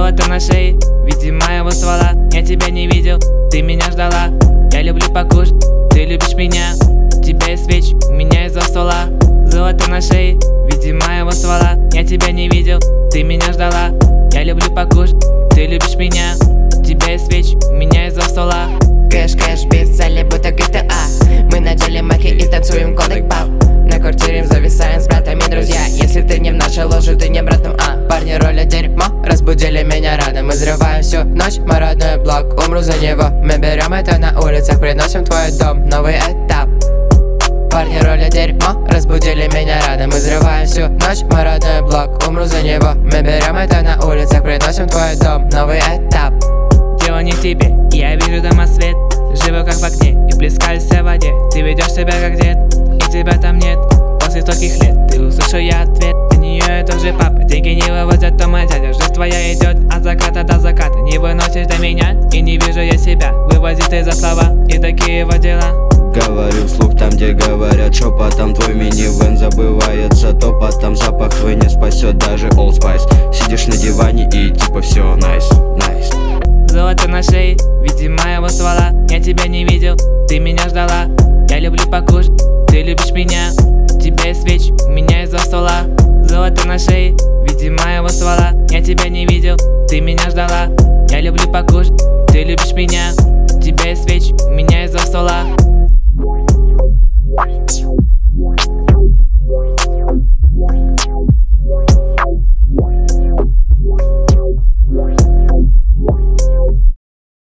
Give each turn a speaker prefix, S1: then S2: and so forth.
S1: Золото на шее в виде моего ствола. Я тебя не видел, ты меня ждала. Я люблю покушать, ты любишь меня. Тебя есть свеч, у меня из-за стола. Золото на шее в виде моего ствола. Я тебя не видел, ты меня ждала. Я люблю покушать, ты любишь меня. Тебя есть свеч, у меня из-за стола.
S2: Кэш, кэш, без цели, будто GTA. Мы надели маки и танцуем кодек баб. На квартире зависаем с братами, друзья. Если ты не в нашей ложе, ты не братом, парни роли дерьмо, разбудили меня рано. Мы взрываем всю ночь, мой родной блок, умру за него. Мы берем это на улицах, приносим в твой дом новый этап. Парни роли дерьмо, разбудили меня рано. Мы взрываем всю ночь, мой родной блок, умру за него. Мы берем это на улицах, приносим в твой дом новый этап.
S1: Дело не в тебе, я вижу домосвет. Живу как в окне и плескаюсь в воде. Ты ведешь себя как дед, и тебя там нет. После стольких лет ты услышал я ответ. Для нее я тоже папа, деньги не вывозят, то мой дядя. Жизнь твоя идет от заката до заката. Не выносишь до меня, и не вижу я себя. Вывозит из-за слова, и такие его дела.
S3: Говорю вслух там, где говорят шепотом. Твой минивэн забывается топотом. Запах твой не спасет даже Old Spice. Сидишь на диване и типа все nice, nice.
S1: Золото на шее в виде моего ствола. Я тебя не видел, ты меня ждала. Я люблю покушать, ты любишь меня. Тебя есть свеч, у меня из-за стола. Золото на шее в виде моего ствола. Я тебя не видел, ты меня ждала. Я люблю покушать, ты любишь меня. Тебя есть свеч, у меня из-за стола.